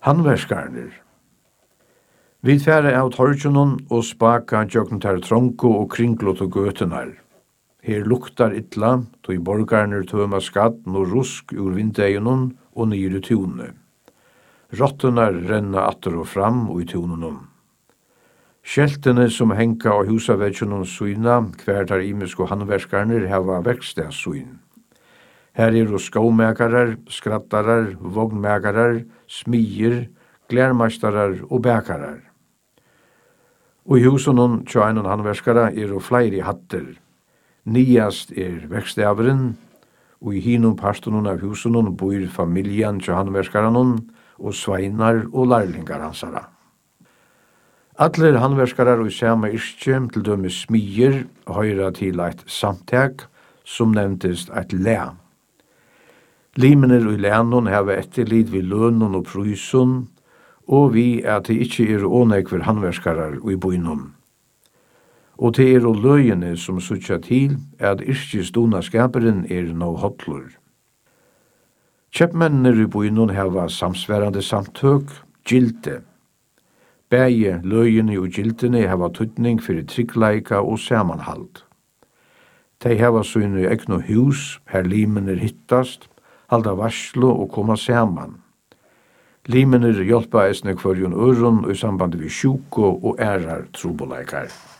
Handverskarnir. Vi fære av torgjunon og spaka tjøkken tar tronko og kringlot og gøtenar. Her luktar illa, tog borgarnir tøma skatt og rusk ur vindeiunon og nyr i tune. Rottunar renna atter og fram og i tununon. Skjeltene som henka av husavetsjonon syna, hver tar imisko handverskarnir hava verkstedssyn. Her skåmekarar, skrattarar, vognmekarar, smier, glærmeistarar og bækarar. Og i husunon tja einon handverskara fleiri hatter. Niast verkstedavren, og i hinum parstunon av husunon bor familjan tja handverskaranon, og sveinar og lærlingar hansara. Atler handverskarar og sama yrkje, til dømes smier, høyra til eit samteg, som nevntest eit lea. Limener og lænon hava etterlid vi lønon og pryson, og vi at det ikkje ånekver handverskarar og i boinon. Og det løyene som sutja til at yrkesdonaskaperen no hotlur. Kjeppmennir i boinon hava samsverande samtøk, gilde. Bæge løyene og gildene hava tøtning fyrir tryggleika og samanhald. Dei hava syne egnu hus, her limener hittast, halda varslo og koma saman. Limener hjelpa eisne kvarjon øron og i samband vi sjuko og ærar trobolaikar.